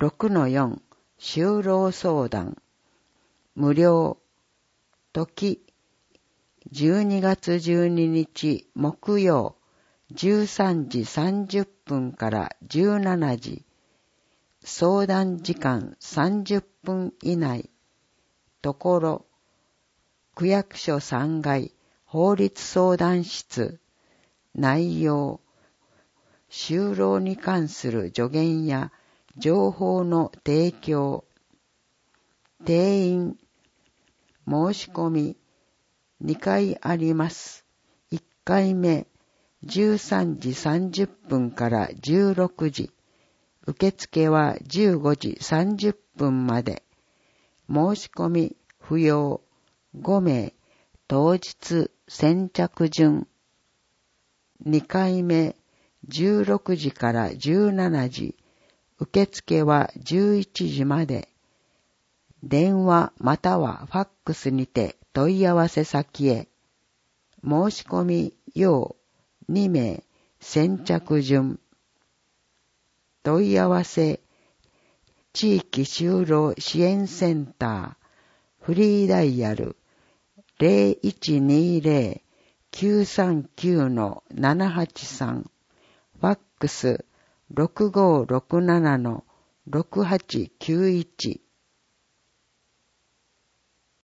6-4 就労相談無料時12月12日木曜13時30分から17時相談時間30分以内ところ区役所3階法律相談室内容就労に関する助言や情報の提供定員申し込み2回あります。1回目13時30分から16時受付は15時30分まで申し込み不要5名当日先着順2回目16時から17時受付は11時まで電話またはファックスにて問い合わせ先へ申し込み要2名先着順問い合わせ地域就労支援センターフリーダイヤル 0120-939-783 ファックス6567-6891